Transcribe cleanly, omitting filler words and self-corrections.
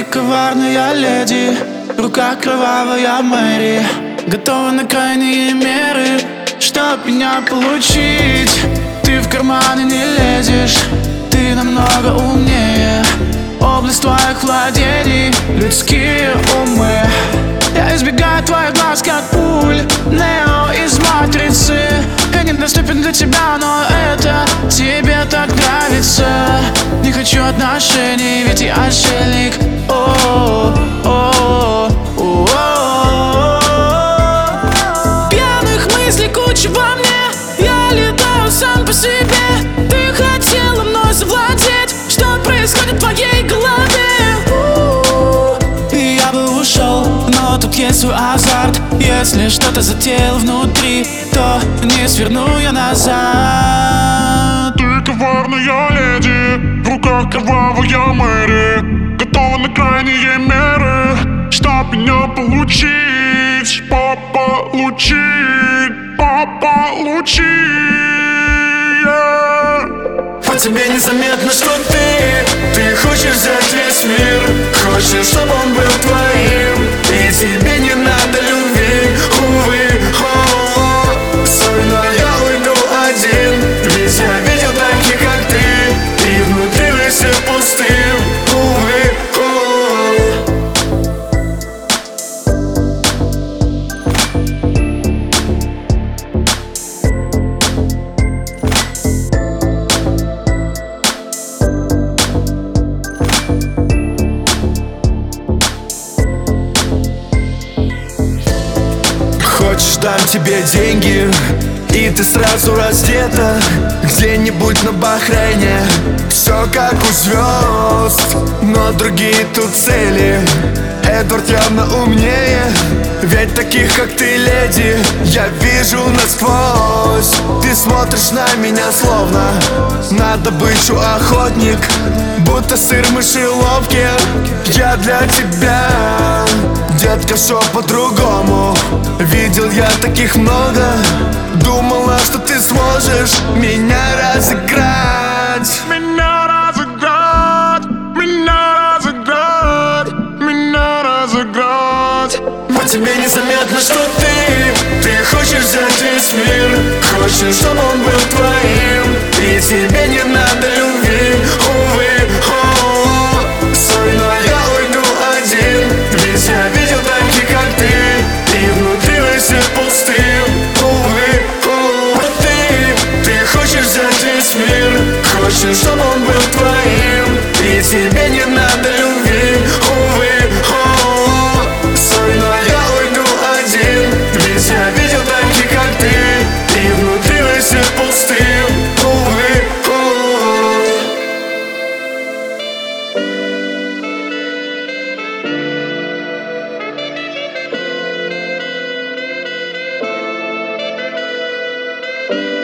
коварная леди, рука кровавая Мэри, готова на крайние меры, чтоб меня получить. Ты в карманы не лезешь, ты намного умнее. Область твоих владений, людские умы. Я избегаю твоих глаз, как пуль Нео из Матрицы. Я недоступен для тебя, но это тебе так нравится. Не хочу отношений, ведь я отшельник. Пьяных мыслей куча во мне, я летаю сам по себе. Ты хотела мной завладеть, что происходит в твоей голове? И я бы ушел, но тут есть свой азарт. Если что-то затеял внутри, то не сверну я назад. Ты коварная леди, в руках кровавая Мэри, готова на крайние меры, чтоб меня получить. Получить. По тебе незаметно, что ты хочешь взять весь мир, хочешь, чтобы он был твоим, и тебе не надо любви, увы. Стой, но я уйду один, ведь я видел таких, как ты, и внутри весь пустым, увы. Хочешь, дам тебе деньги, и ты сразу раздета где-нибудь на Бахрейне. Все как у звезд, но другие тут цели. Эдвард явно умнее, ведь таких, как ты, леди, я вижу насквозь. Ты смотришь на меня словно на добычу охотник, будто сыр в мышеловке. Я для тебя, детка, все по-другому. Видел я таких много, думала, что ты сможешь меня разыграть. Меня разыграть, меня разыграть, меня разыграть. По тебе незаметно, что ты хочешь взять весь мир, хочешь, чтобы он был твоим, и тебе не надо любви, увы. Стой, но я уйду один, ведь я видел таких, как ты, и внутри весь пустым, увы. Ты хочешь взять весь мир, хочешь, чтобы он был твоим, и тебе не надо любви, увы. Стой, но я уйду один, ведь я видел таких, как ты, и внутри весь пустым, увы. Thank